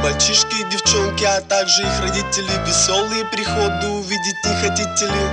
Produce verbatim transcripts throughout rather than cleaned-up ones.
Мальчишки и девчонки, а также их родители, веселые приходы увидеть не хотите ли?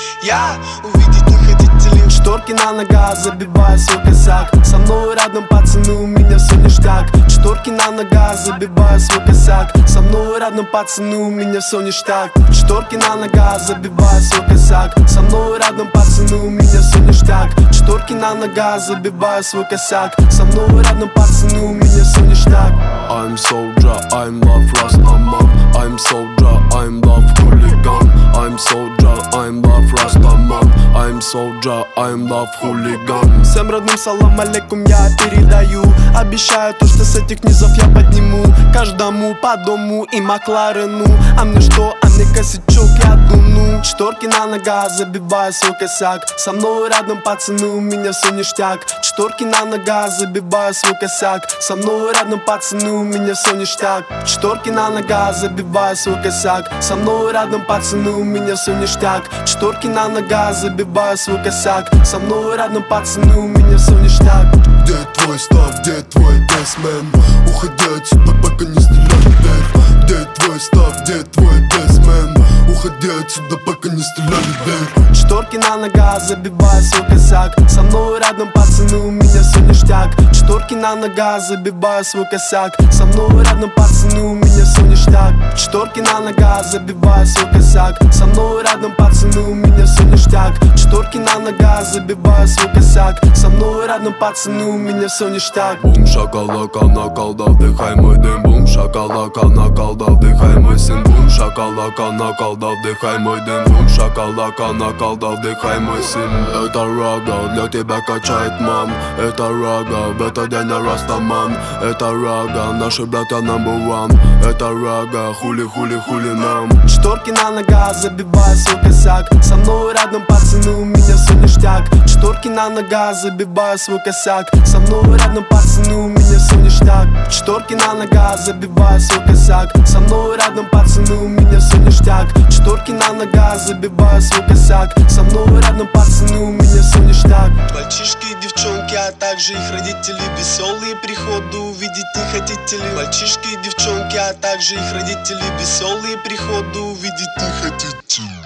Я увидеть не хотите ли? Шторки на ногах, забиваю свой косяк. Со мной рядом пацаны, у меня все ништяк. Шторки на ногах, забиваю свой косяк. Со мной рядом пацаны, у меня все ништяк. Шторки на ногах, забиваю свой косяк. Со мной рядом пацаны, у меня все ништяк. Шторки на ногах, забиваю свой косяк. Со мной рядом пацаны, у меня все ништяк. I'm soldier, I'm love Rastaman. I'm soldier, I'm love hooligan. I'm soldier, I'm love Rastaman. I'm soldier, I'm love hooligan. Всем родным салам алейкум я передаю. Обещаю то, что с этих низов я подниму. Каждому по дому и Макларену. А мне что, а мне косячок, я дуну. Шторки на ногах, забиваю свой косяк. Со мной рядом пацаны, у меня все ништяк. Шторки на ногах, забиваю свой косяк. Со мной рядом пацаны, у меня все ништяк. Шторки на ногах, забиваю свой косяк. Со мной рядом пацаны, у меня все ништяк. Шторки на ногах, забиваю свой косяк. Со мной рядом пацаны, у меня все ништяк. Где твой став, где твой десмен? Уходи отсюда, пока не стреляли вверх. Где твой став, где твой десмен? Уходи отсюда, пока не стреляли вверх. Шторки на ногах, забиваю свой косяк. Со мной рядом пацаны, у меня все ништяк. Шторки на ногах, забиваю свой косяк. Со мной рядом пацаны, у меня все ништяк. Шторки на ногах, забиваю свой косяк. Со мной рядом пацаны, у меня все ништяк. Шторки на ногах, забиваю свой косяк. Со мной рядом пацаны, у меня все ништяк. Бум шакалака накалда, вдыхай мой дым. Бум шакалака накалда, вдыхай мой сын. Бум шакалака накалда, вдыхай мой дым. Бум шакалака накалда, вдыхай мой сын. Это рага, для тебя качает мам. Это рага, в этот день я Растаман. Это рага, наши братья number one. Это рага, хули-хули-хули нам. Шторки на ногах, забиваю свой косяк. Со мной рядом пацаны, у меня все ништяк. Шторки на ногах, забиваю свой косяк. Со мной рядом пацаны, у меня все ништяк. Шторки на ногах, забиваю свой косяк. Со мной рядом пацаны, у меня все ништяк. Шторки на ногах, забиваю свой косяк. Со мной рядом пацаны, у меня все ништяк. Мальчишки и девчонки, а также их родители, веселые приходы увидеть не хотите ли? Мальчишки и девчонки, а также их родители, веселые приходы увидеть не хотите ли?